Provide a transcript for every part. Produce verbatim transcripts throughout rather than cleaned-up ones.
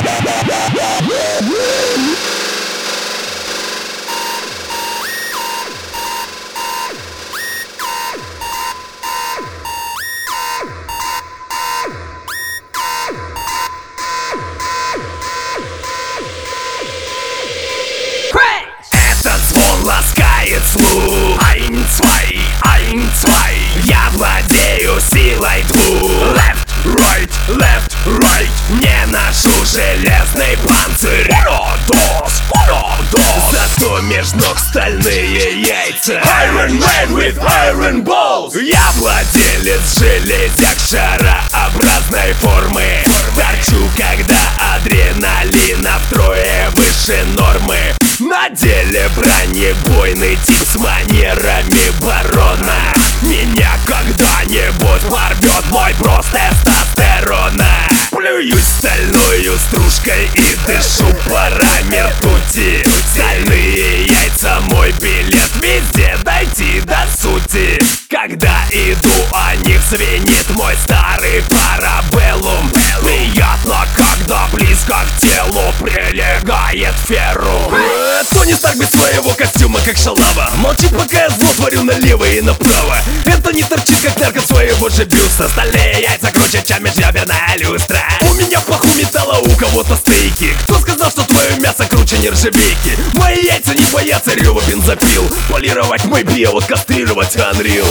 Ласкает слух. Ein, zwei, ein, zwei. Я владею силой двух. Left, right, left, right. Не ношу железный панцирь. Уродос, уродос. Зато меж ног стальные яйца. Iron Man with iron balls. Я владелец железяк шарообразной формы. Торчу, когда адреналина втрое выше нормы. На деле бронебойный тип с манерами барона. Меня когда-нибудь порвет мой бро тестостерона. Плююсь стальною стружкой и дышу парами ртути. Стальные яйца мой билет, везде дойти до сути. Когда иду, о них звенит мой старый парабеллум. Приятно, когда близко к телу прилегает феррум. Тони Старк без своего костюма, как шалава. Молчит, пока я зло творю налево и направо. Это не торчит, как нарко своего же бюста. Стальные яйца круче, чем межреберная люстра. У меня в паху металла, у кого-то стейки. Кто сказал, что твое мясо круче нержавейки? Мои яйца не боятся рева бензопил. Полировать мой био, кастрировать Unreal.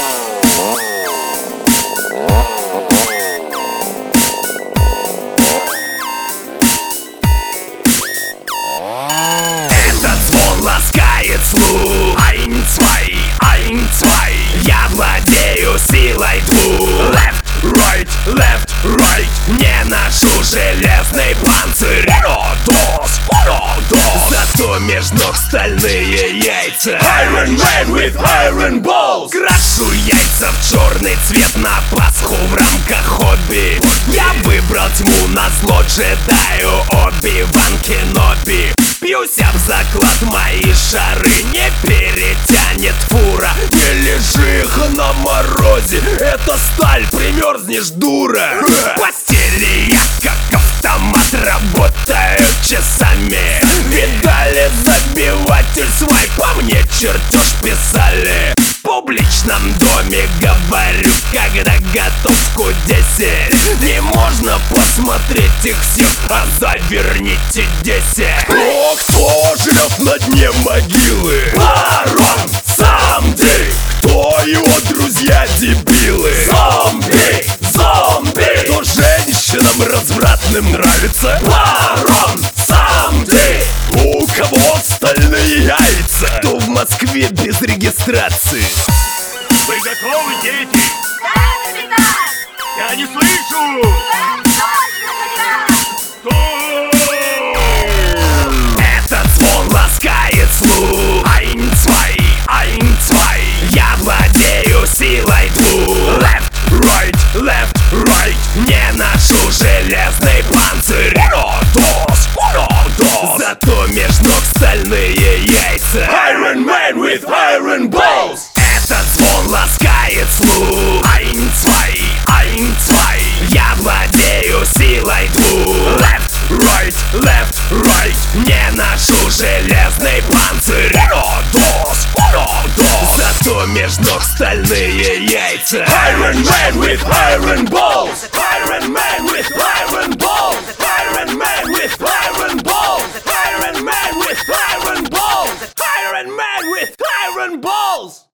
Ласкает слух. Ein, zwei, ein, zwei. Я владею силой двух. Left, right, left, right. Не ношу железный панцирь. Уродос, уродос. Зато меж ног стальные яйца. Iron Man with iron balls. Крашу яйца в черный цвет на Пасху в рамках хобби. Я выбрал тьму назло джедаю Оби-Ван Кеноби. Пьюся в заклад, мои шары не перетянет фура. Не лежи их на морозе, это сталь, примерзнешь, дура. Постели я как автомат работаю часами. Видали забиватель свой, по мне чертеж писали. В публичном доме говорю, когда готовку десять. Не можно посмотреть их всех, а заверните десять. О, кто живет на дне могилы? Барон Самди. Кто его друзья дебилы? Зомби, зомби. Кто женщинам развратным нравится? Барон Самди. У кого стальные яйца? Кто в Москве без регистрации? Вы готовы, дети? Да, капитан! Я не слышу! Да, точно, капитан! Кто? Этот звон ласкает слух. Ein, zwei, ein, zwei. Я владею силой двух. Left, right, left, right. Не ношу железный панцирь. Уродос, уродос. Зато меж ног стальные яйца. Iron Man with iron balls. Этот звон ласкает слух. Ein, zwei, ein, zwei. Я владею силой двух. Left, right, left, right. Не ношу железный панцирь. Уродос, уродос. Зато меж ног стальные яйца. Iron Man with iron balls. Iron Man with iron balls. Iron Man with iron balls. Iron Man with iron balls. Iron Man with iron balls.